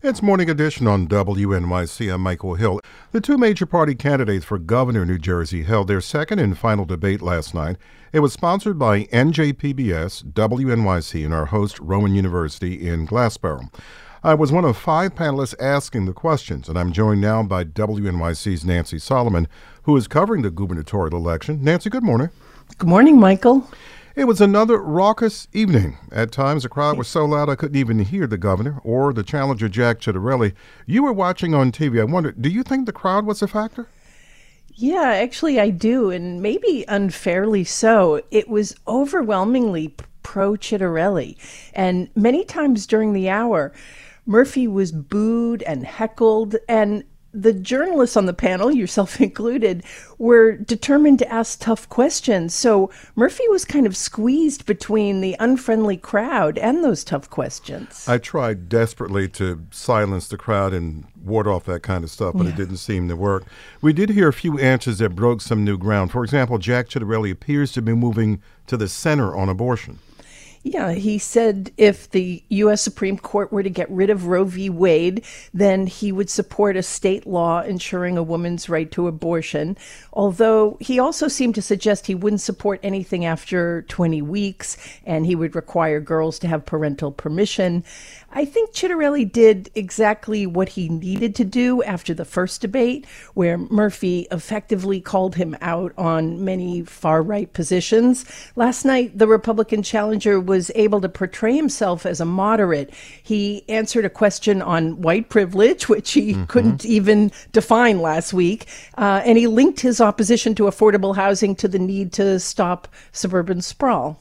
It's Morning Edition on WNYC. I'm Michael Hill. The two major party candidates for governor of New Jersey held their second and final debate last night. It was sponsored by NJPBS, WNYC, and our host, Rowan University in Glassboro. I was one of five panelists asking the questions, and I'm joined now by WNYC's Nancy Solomon, who is covering the gubernatorial election. Nancy, good morning. Good morning, Michael. It was another raucous evening. At times, the crowd was so loud I couldn't even hear the governor or the challenger, Jack Ciattarelli. You were watching on TV. I wondered, do you think the crowd was a factor? Yeah, actually I do, and maybe unfairly so. It was overwhelmingly pro-Ciattarelli, and many times during the hour, Murphy was booed and heckled, and the journalists on the panel, yourself included, were determined to ask tough questions. So Murphy was kind of squeezed between the unfriendly crowd and those tough questions. I tried desperately to silence the crowd and ward off that kind of stuff, but it didn't seem to work. We did hear a few answers that broke some new ground. For example, Jack Ciattarelli appears to be moving to the center on abortion. Yeah, he said if the U.S. Supreme Court were to get rid of Roe v. Wade, then he would support a state law ensuring a woman's right to abortion. Although he also seemed to suggest he wouldn't support anything after 20 weeks, and he would require girls to have parental permission. I think Ciattarelli did exactly what he needed to do after the first debate, where Murphy effectively called him out on many far-right positions. Last night, the Republican challenger was able to portray himself as a moderate. He answered a question on white privilege, which he couldn't even define last week, and he linked his opposition to affordable housing to the need to stop suburban sprawl.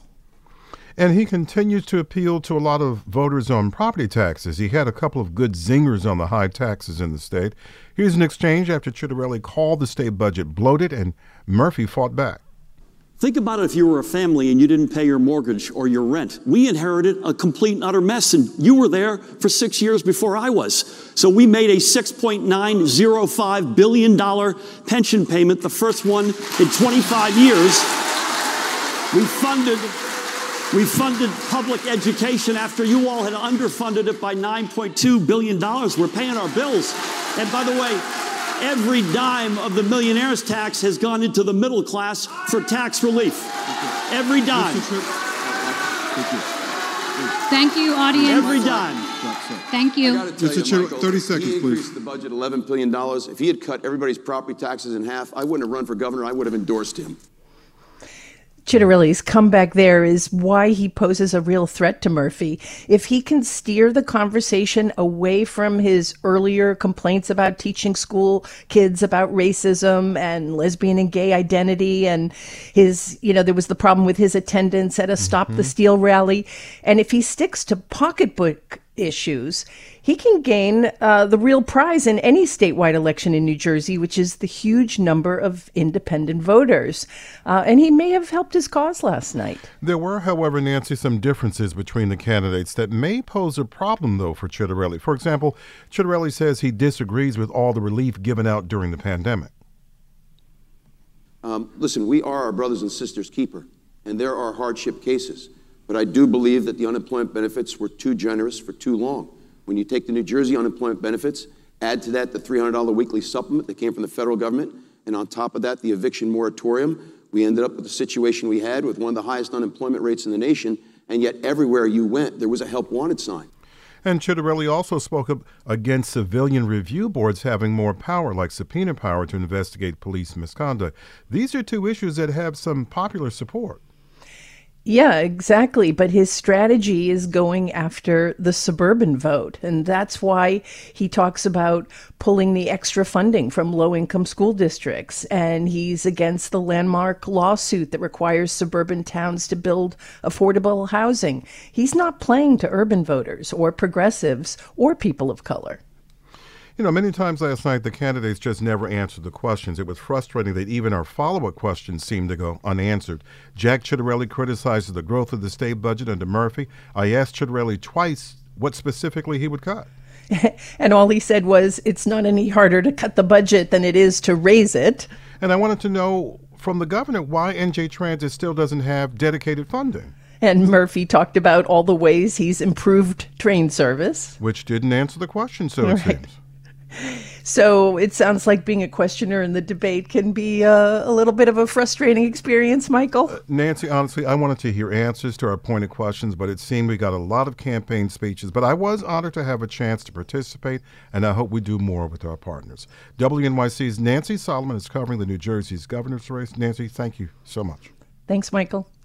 And he continues to appeal to a lot of voters on property taxes. He had a couple of good zingers on the high taxes in the state. Here's an exchange after Ciattarelli called the state budget bloated and Murphy fought back. Think about it if you were a family and you didn't pay your mortgage or your rent. We inherited a complete and utter mess, and you were there for 6 years before I was. So we made a $6.905 billion pension payment, the first one in 25 years. We funded public education after you all had underfunded it by $9.2 billion. We're paying our bills. And by the way, every dime of the millionaire's tax has gone into the middle class for tax relief. Every dime. Thank you, audience. Every dime. Thank you. Mr. Chair, 30 seconds, he please. increased the budget $11 billion. If he had cut everybody's property taxes in half, I wouldn't have run for governor. I would have endorsed him. Ciattarelli's comeback there is why he poses a real threat to Murphy. If he can steer the conversation away from his earlier complaints about teaching school kids about racism and lesbian and gay identity, and his, there was the problem with his attendance at a Stop the Steal rally. And if he sticks to pocketbook issues, he can gain the real prize in any statewide election in New Jersey, which is the huge number of independent voters. And he may have helped his cause last night. There were, however, Nancy, some differences between the candidates that may pose a problem, though, for Ciattarelli. For example, Ciattarelli says he disagrees with all the relief given out during the pandemic. Listen, we are our brothers and sisters' keeper, and there are hardship cases. But I do believe that the unemployment benefits were too generous for too long. When you take the New Jersey unemployment benefits, add to that the $300 weekly supplement that came from the federal government, and on top of that, the eviction moratorium, we ended up with the situation we had with one of the highest unemployment rates in the nation, and yet everywhere you went, there was a help wanted sign. And Ciattarelli also spoke up against civilian review boards having more power, like subpoena power, to investigate police misconduct. These are two issues that have some popular support. Yeah, exactly. But his strategy is going after the suburban vote. And that's why he talks about pulling the extra funding from low-income school districts. And he's against the landmark lawsuit that requires suburban towns to build affordable housing. He's not playing to urban voters or progressives or people of color. Many times last night, the candidates just never answered the questions. It was frustrating that even our follow-up questions seemed to go unanswered. Jack Ciattarelli criticizes the growth of the state budget under Murphy. I asked Ciattarelli twice what specifically he would cut. And all he said was, it's not any harder to cut the budget than it is to raise it. And I wanted to know from the governor why NJ Transit still doesn't have dedicated funding. And Murphy talked about all the ways he's improved train service. Which didn't answer the question, so it seems. So it sounds like being a questioner in the debate can be a little bit of a frustrating experience, Michael. Nancy, honestly, I wanted to hear answers to our pointed questions, but it seemed we got a lot of campaign speeches. But I was honored to have a chance to participate, and I hope we do more with our partners. WNYC's Nancy Solomon is covering the New Jersey's governor's race. Nancy, thank you so much. Thanks, Michael.